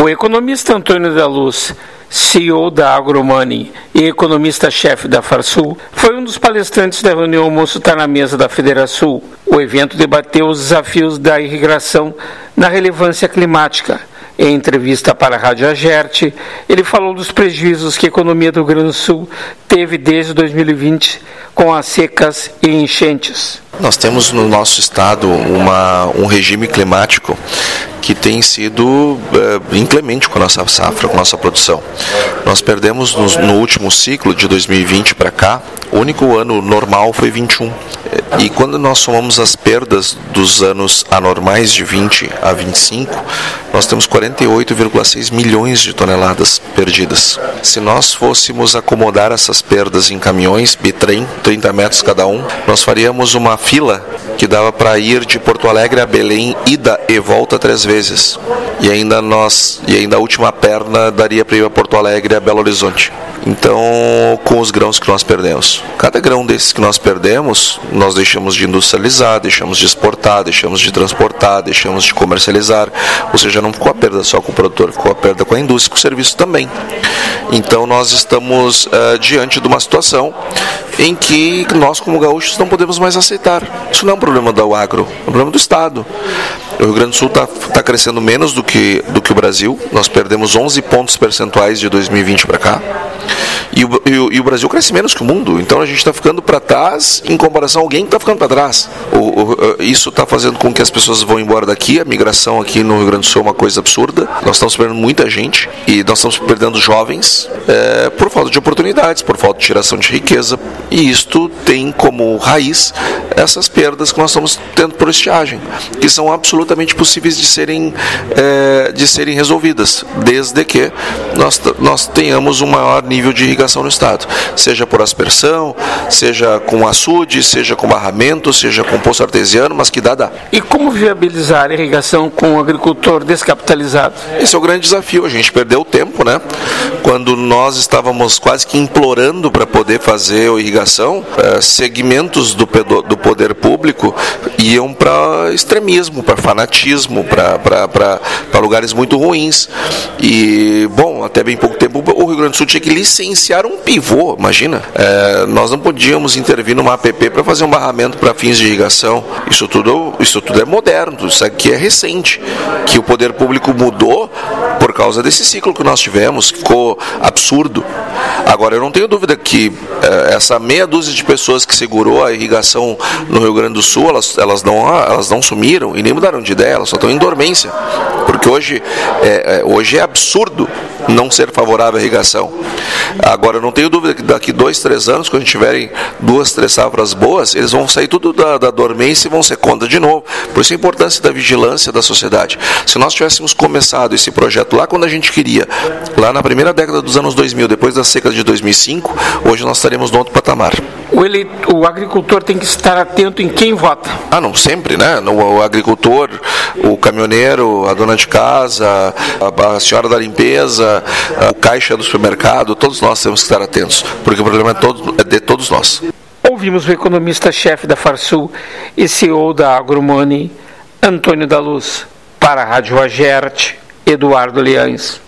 O economista Antônio da Luz, CEO da AgroMoney e economista-chefe da Farsul, foi um dos palestrantes da reunião Almoço Tá na Mesa da Federação. O evento debateu os desafios da irrigação na relevância climática. Em entrevista para a Rádio Agerte, ele falou dos prejuízos que a economia do Rio Grande do Sul teve desde 2020 com as secas e enchentes. Nós temos no nosso estado um regime climático que tem sido inclemente com a nossa safra, com a nossa produção. Nós perdemos no último ciclo de 2020 para cá, o único ano normal foi 21. E quando nós somamos as perdas dos anos anormais de 20 a 25, nós temos 48,6 milhões de toneladas perdidas. Se nós fôssemos acomodar essas perdas em caminhões, bitrem, 30 metros cada um, nós faríamos uma fila que dava para ir de Porto Alegre a Belém, ida e volta 3 vezes. E ainda a última perna daria para ir a Porto Alegre e a Belo Horizonte. Então, com os grãos que nós perdemos. Cada grão desses que nós perdemos, nós deixamos de industrializar, deixamos de exportar, deixamos de transportar, deixamos de comercializar. Ou seja, não ficou a perda só com o produtor, ficou a perda com a indústria, com o serviço também. Então, nós estamos diante de uma situação em que nós, como gaúchos, não podemos mais aceitar. Isso não é um problema do agro, é um problema do Estado. O Rio Grande do Sul está crescendo menos do que o Brasil. Nós perdemos 11 pontos percentuais de 2020 para cá. E o Brasil cresce menos que o mundo. Então a gente está ficando para trás em comparação a alguém que está ficando para trás. Isso está fazendo com que as pessoas vão embora daqui. A migração aqui no Rio Grande do Sul é uma coisa absurda. Nós estamos perdendo muita gente e nós estamos perdendo jovens por falta de oportunidades, por falta de geração de riqueza. E isto tem como raiz essas perdas que nós estamos tendo por estiagem, que são absolutamente possíveis de serem resolvidas, desde que nós tenhamos um maior nível de irrigação no estado, seja por aspersão, seja com açude, seja com barramento, seja com poço artesiano, mas que dá. E como viabilizar a irrigação com o agricultor descapitalizado? Esse é o grande desafio. A gente perdeu tempo, né? Quando nós estávamos quase que implorando para poder fazer a irrigação, segmentos do poder público iam para extremismo, para fanatismo, para lugares muito ruins. E, bom, até bem pouco tempo o Rio Grande do Sul tinha que licenciar um pivô, imagina. Nós não podíamos intervir numa APP para fazer um barramento para fins de irrigação. Isso tudo é moderno, isso aqui é recente, que o poder público mudou por causa desse ciclo que nós tivemos, que ficou absurdo. Agora, eu não tenho dúvida que essa meia dúzia de pessoas que segurou a irrigação no Rio Grande do Sul, elas não sumiram e nem mudaram de ideia, elas só estão em dormência. Porque hoje é absurdo não ser favorável à irrigação. Agora, eu não tenho dúvida que daqui 2, 3 anos, quando tiverem 2, 3 safras boas, eles vão sair tudo da dormência e vão ser contra de novo. Por isso a importância da vigilância da sociedade. Se nós tivéssemos começado esse projeto lá quando a gente queria, lá na primeira década dos anos 2000, depois da seca de 2005, hoje nós estaríamos no outro patamar. O agricultor tem que estar atento em quem vota. Não, sempre, né? O agricultor, o caminhoneiro, a dona de casa, a senhora da limpeza, o caixa do supermercado, todos nós temos que estar atentos, porque o problema é de todos nós. Ouvimos o economista-chefe da Farsul e CEO da AgroMoney, Antônio da Luz. Para a Rádio Agerte, Eduardo Leães.